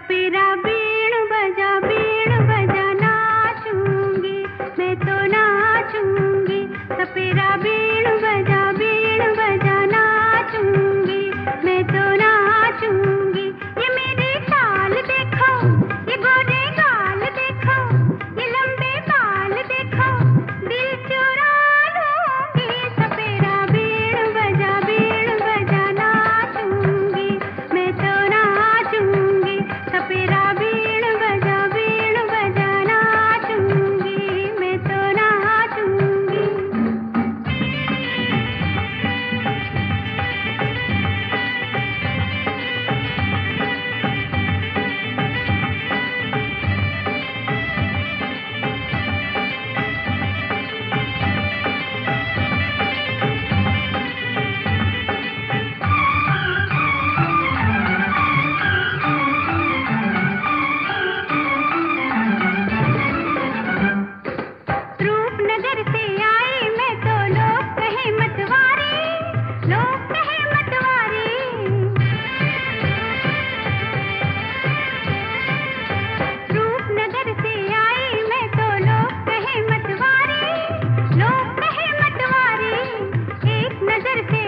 सपेरा बीण बजा नाचूंगी, मैं तो नाचूंगी। सपेरा बीण बजा नाचूंगी, मैं तो नाचूंगी। ये मेरे चाल देखो, ये गोरे गाल देखो, ये लंबे बाल देखो, दिल चुरा लूंगी। सपेरा बीण बजा नाचूंगी, मैं तो नाचूंगी। सपेरा बीण बजा नाचूंगी, मैं तो नाचूंगी। रूपनगर से आई मैं तो लोग कहे मतवारी, लोग कहे मतवारी। रूपनगर से आई मैं तो लोग कहे मतवारी, लोग कहे मतवारी। एक नजर से